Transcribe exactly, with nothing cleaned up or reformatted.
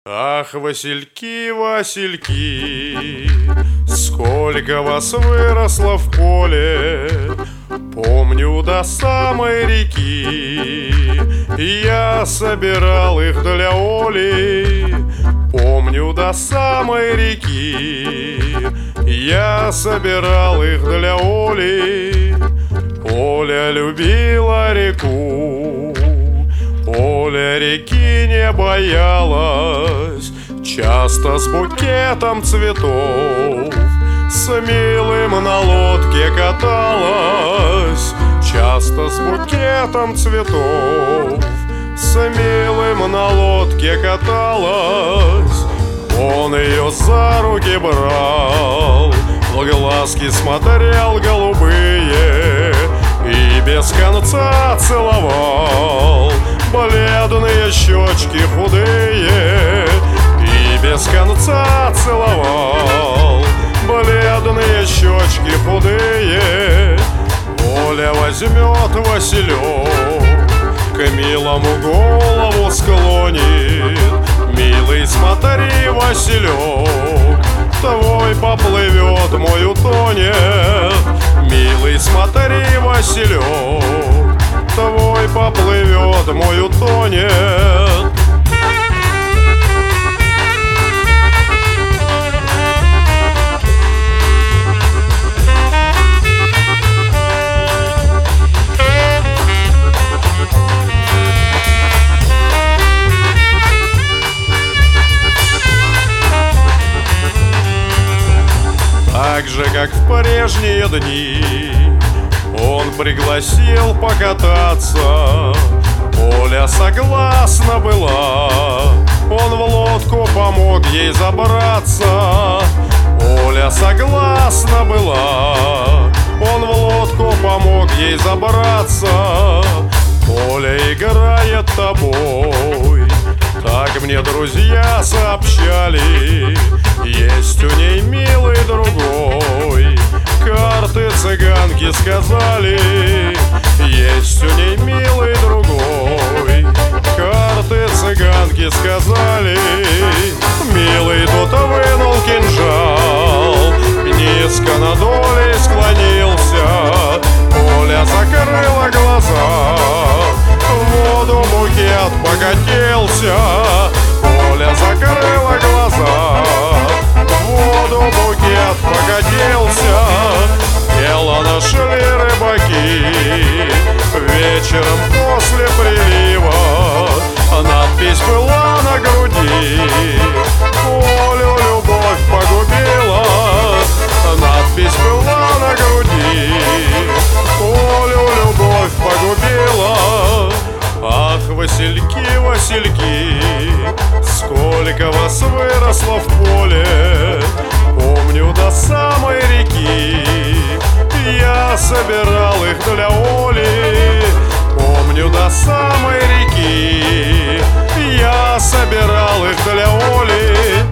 Ах, васильки, васильки, сколько вас выросло в поле. Помню, до самой реки я собирал их для Оли. Помню, до самой реки я собирал их для Оли. Оля любила реку, Оля реки не боялась, часто с букетом цветов с милым на лодке каталась, часто с букетом цветов с милым на лодке каталась. Он ее за руки брал, в глазки смотрел голубые и без конца целовал бледные щечки худые, и без конца целовал бледные щечки худые. Оля возьмет василек, к милому голову склонит. Милый, смотри, василек, твой поплывет, мой утонет. Милый, смотри, василек, твой поплывет, мой утонет. Так же, как в прежние дни, он пригласил покататься. Оля согласна была, он в лодку помог ей забраться. Оля согласна была, он в лодку помог ей забраться. Оля играет тобой, так мне друзья сообщали. Есть у ней милый другой, карты цыганки сказали. Есть у ней милый другой, карты цыганки сказали. Милый тут вынул кинжал, низко над Олей склонился. Оля закрыла глаза, в воду букет покатился. Оля закрыла глаза, в воду букет покатился. Дело нашли рыбаки вечером после прилива. Надпись была на груди, Олю любовь погубила. Надпись была на груди, Олю любовь погубила. Ах, васильки, васильки, сколько вас выросло в поле. Помню, до самой реки я собирал их для Оли. Помню, до самой реки я собирал их для Оли.